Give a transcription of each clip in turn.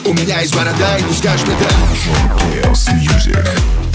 У меня есть борода, и ты скажешь мне да. Chaos Music.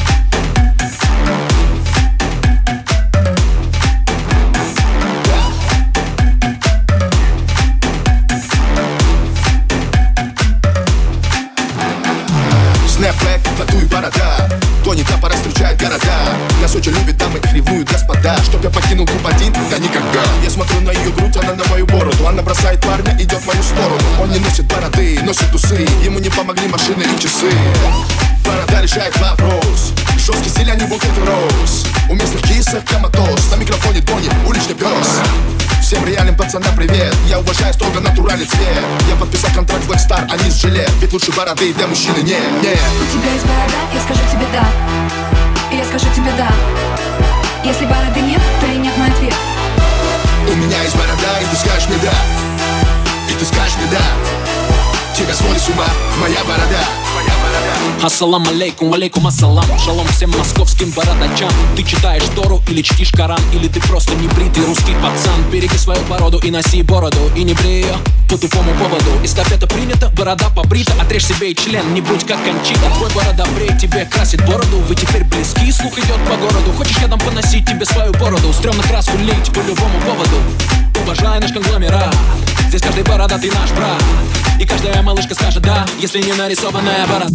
Снэпбэк, тату и борода. Тоника пора встречает города. Нас очень любят дамы, их ревнуют господа. Чтоб я покинул клуб один, да никогда. Я смотрю на ее грудь, она на мою бороду. Она бросает парня, идет в мою сторону. Он не носит бороды, носит усы. Ему не помогли машины и часы. Борода решает вопрос. Жесткий стиль, а не букет роз. У местных кисок коматоз. На микрофоне Тони, уличный пес. Всем реальным пацанам привет. Я уважаю строго натуральный цвет. Я подписал контракт с Black Star, а не с жилет. Ведь лучше бороды для мужчины нет. У тебя есть борода, я скажу тебе да. И я скажу тебе да. Если бороды нет, то и нет мой ответ. У меня есть борода, и ты скажешь мне да. И ты скажешь мне да. Тебя сводит с ума моя борода. Ассалам алейкум, алейкум ассалам. Шалом всем московским бородачам. Ты читаешь Тору или чтишь Коран, или ты просто небритый русский пацан. Береги свою породу и носи бороду, и не брей ее по тупому поводу. Эстафета принята, борода побрита. Отрежь себе и член, не будь как Кончита. Твой борода брей, тебе красит бороду. Вы теперь близки, слух идет по городу. Хочешь я дам поносить тебе свою бороду? Стрёмно краску лить по любому поводу. Уважай наш конгломерат. Здесь каждый бородатый наш брат. И каждая малышка скажет да, если не нарисованная борода.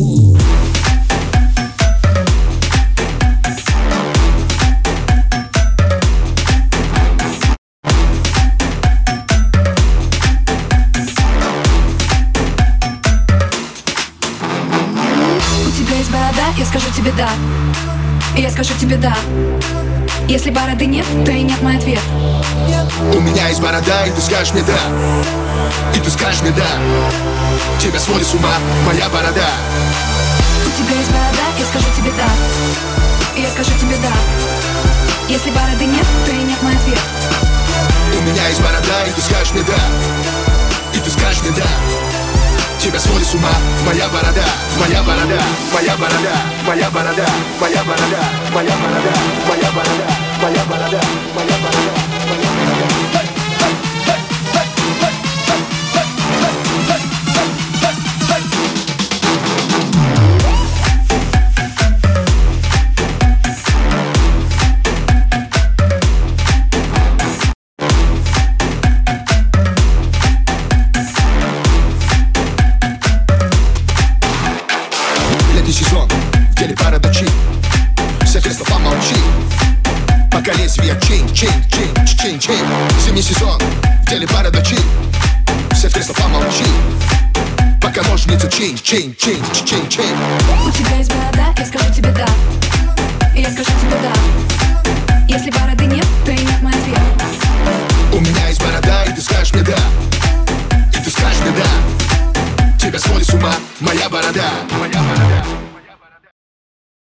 У тебя есть борода, я скажу тебе да. И я скажу тебе да. Если бороды нет, то и нет мой ответ. У меня есть борода, и ты скажешь мне да. И ты скажешь мне да. Тебя сводит с ума моя борода. У тебя есть борода, я скажу тебе да. И я скажу тебе да. Если бороды нет, то и нет мой ответ. У меня есть борода, и ты скажешь мне да. И ты скажешь мне да. Тебя сводит с ума моя борода. Моя борода, моя борода, моя борода, моя борода, моя борода, моя борода, моя борода, моя борода, моя борода. Сезон, в деле бородачи. Все кресло помолчи. Пока лезвие чейн. Зимний сезон, в деле бородачи. Все кресло помолчи. Пока ножницы чейн. У тебя есть борода, я скажу тебе да. И я скажу тебе да. Если бороды нет, то и нет мой ответ. У меня есть борода, и ты скажешь мне да. И ты скажешь мне да. Тебя сводит с ума моя борода. Моя борода.